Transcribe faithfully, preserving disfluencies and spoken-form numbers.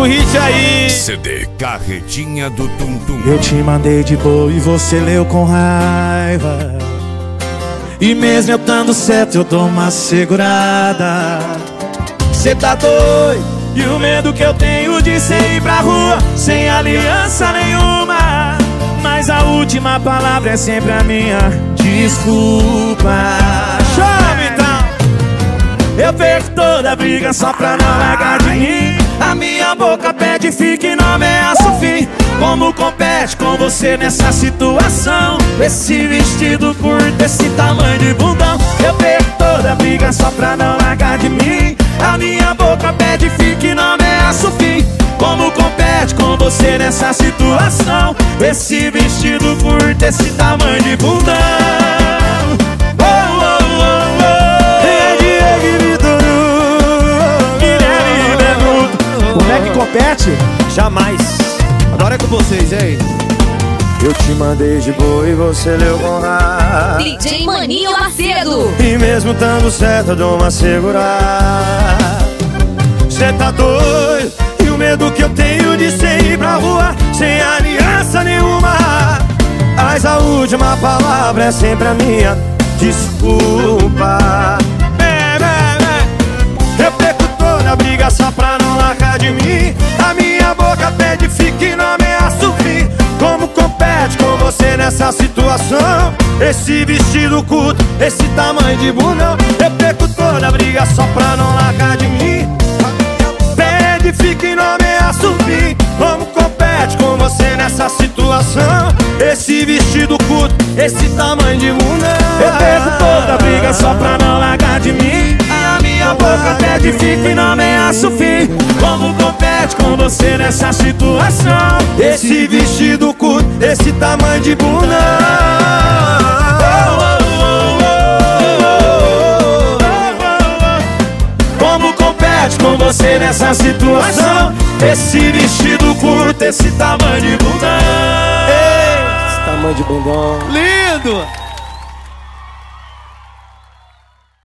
o hit aí. C D Carretinha do Tum Tum. Eu te mandei de boa e você leu com raiva. E mesmo eu dando certo eu dou uma segurada. Cê tá doido, e o medo que eu tenho de cê ir pra rua sem aliança nenhuma. Mas a última palavra é sempre a minha desculpa. Chame então. Eu perco toda briga só pra não largar de mim. A minha boca pede fique e não ameaça o fim. Como compete com você nessa situação? Esse vestido curto, esse tamanho de bundão. Eu perco toda briga só pra não largar de mim. A minha boca pede fique e não ameaça o fim. Como compete com você nessa situação? Esse vestido curto, esse tamanho de bundão. Oh, oh, oh, oh. É Diego Vitor, Guilherme Benuto. Como é que compete? Jamais. Agora é com vocês, hein? Eu te mandei de boa e você leu com raiva. D J Maninho Macedo. E mesmo dando certo eu dou uma segurada. Cê tá doido, e o medo que eu tenho de cê ir pra rua sem aliança nenhuma. Mas a última palavra é sempre a minha desculpa. É, é, é. Eu perco toda a briga só pra não largar de mim. A minha boca pede fique e não ameaça o fim. Como compete com você nessa situação? Esse vestido curto, esse tamanho de bundão. Eu perco toda a briga só pra não largar de mim. Pede fique e não ameaça o fim. Como compete com você nessa situação? Esse vestido curto, esse tamanho de bundão. Eu perco toda a briga só pra não largar de mim. A minha boca pede fique e não ameaça o fim. Como compete com você nessa situação? Esse vestido curto, esse tamanho de bundão. Como compete com você nessa situação? Esse vestido curto, esse tamanho de bundão. Esse tamanho de bundão. Lindo!